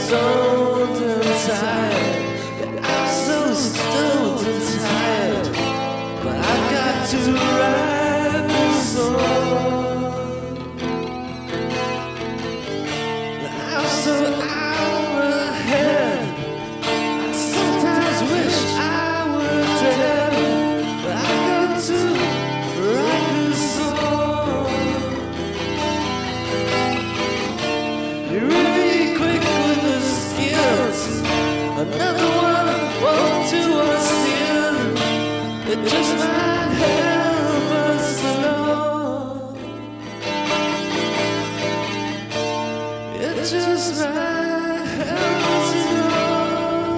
stoned and tired. Yeah, I'm so stoned and tired, but I've got to write this song. I'm so out of my head. I sometimes wish I were dead, but I've got to write this song. You're really quick with the skills. Another one won't do us in. It just might help us along. It just might help us along.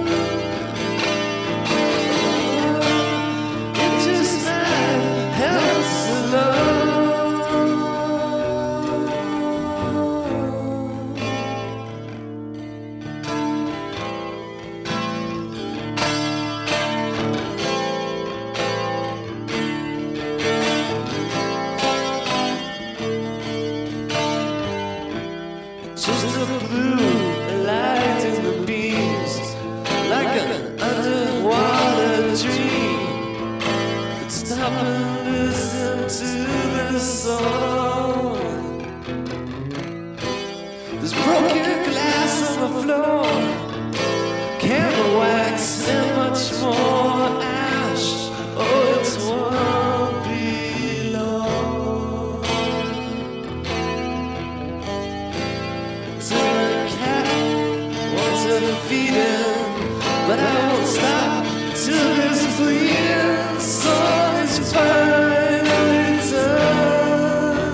It just might help us along. Just a blue light in the beams, like an underwater dream. But stop and listen to this song. There's broken glass on the floor, candle wax and much more ash. Oh, it won't be long till the cat wants to feed him, but I won't stop till this bleeding song is finally done.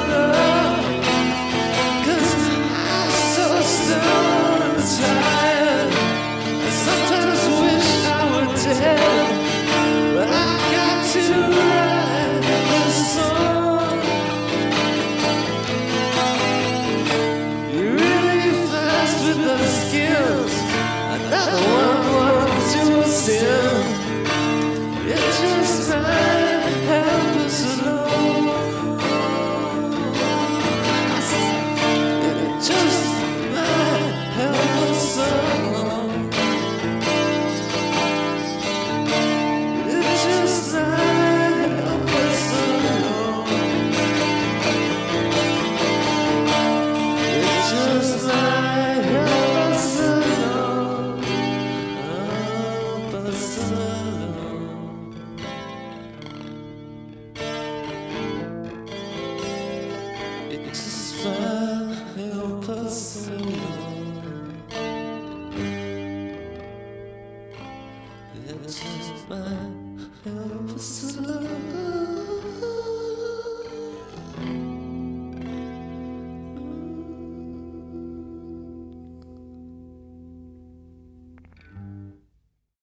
'Cause I'm so stoned and tired, I sometimes wish I were dead, but I got to write this song. You're really fast with the skills. Another one wants to sin. It just might help us along. It just might help us along. It just might help us along. It just might help us along. Help us along. It just might help us along. It just might help us along.